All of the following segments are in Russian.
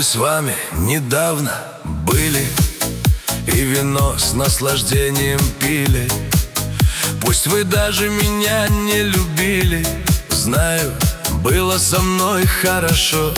Мы с вами недавно были и вино с наслаждением пили. Пусть вы даже меня не любили, знаю, было со мной хорошо.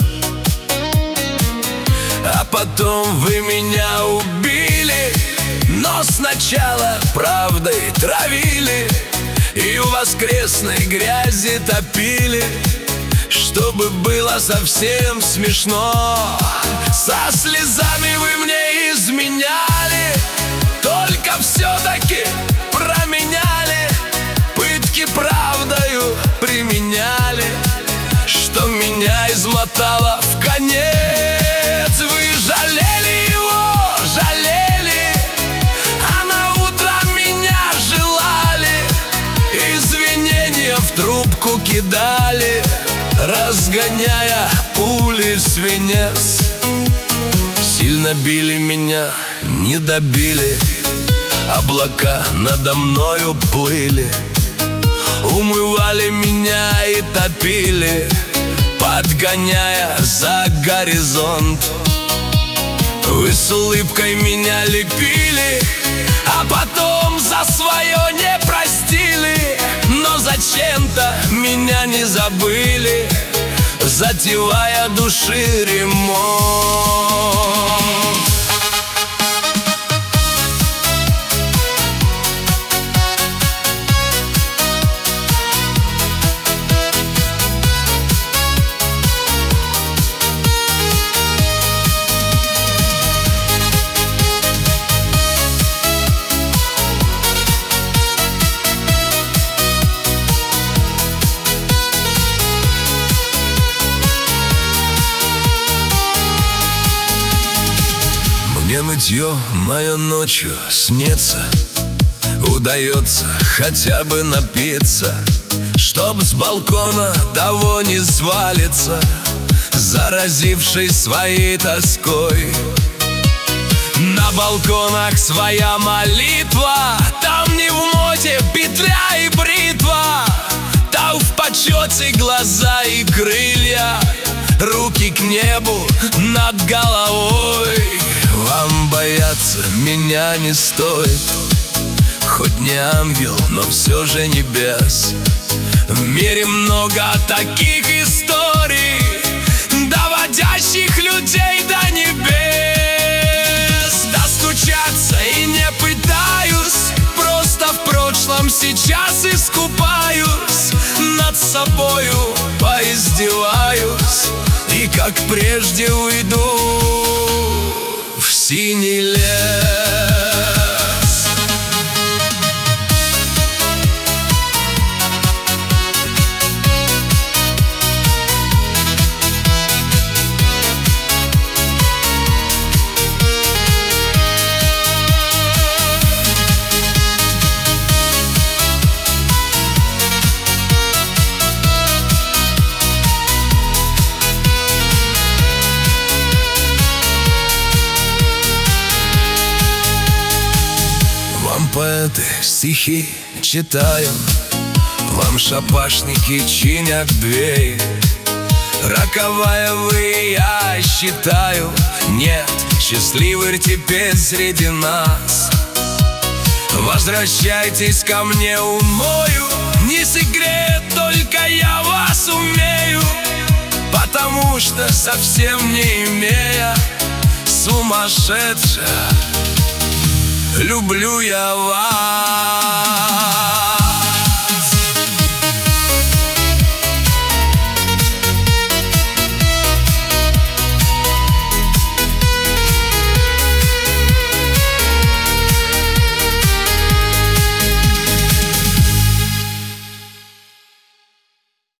А потом вы меня убили, но сначала правдой травили и у воскресной грязи топили, чтобы было совсем смешно. Со слезами вы мне изменяли, только все-таки променяли. Пытки правдою применяли, что меня измотало в конец. Вы жалели его, жалели, а на утро меня желали. Извинения в трубку кидали, разгоняя пули свинец. Сильно били меня, не добили, облака надо мною плыли, умывали меня и топили, подгоняя за горизонт. Вы с улыбкой меня лепили, а потом за свое не простили. Но зачем-то меня не забыли, затевая души ремонт. Мне нытье мое ночью снится, удается хотя бы напиться, чтоб с балкона того не свалится, заразивший своей тоской. На балконах своя молитва, там не в моде петля и бритва, там в почете глаза и крылья, руки к небу над головой. Вам бояться меня не стоит, хоть не ангел, но все же небес. В мире много таких историй, доводящих людей до небес. Достучаться и не пытаюсь, просто в прошлом сейчас искупаюсь, над собою поиздеваюсь и как прежде уйду в синий лес. Поэты стихи читаю, вам шапашники чинят двери. Роковая вы, я считаю, нет, счастливый теперь среди нас. Возвращайтесь ко мне, умою, не секрет, только я вас умею, потому что совсем не имея, сумасшедшая, люблю я вас.